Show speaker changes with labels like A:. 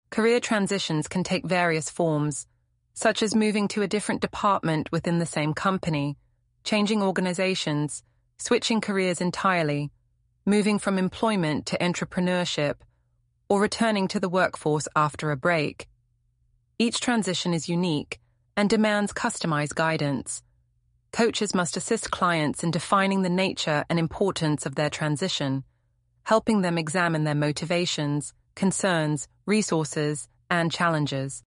A: Career transitions can take various forms, such as moving to a different department within the same company, changing organizations, switching careers entirely, moving from employment to entrepreneurship, or returning to the workforce after a break. Each transition is unique and demands customized guidance. Coaches must assist clients in defining the nature and importance of their transition, helping them examine their motivations, concerns, resources, and challenges.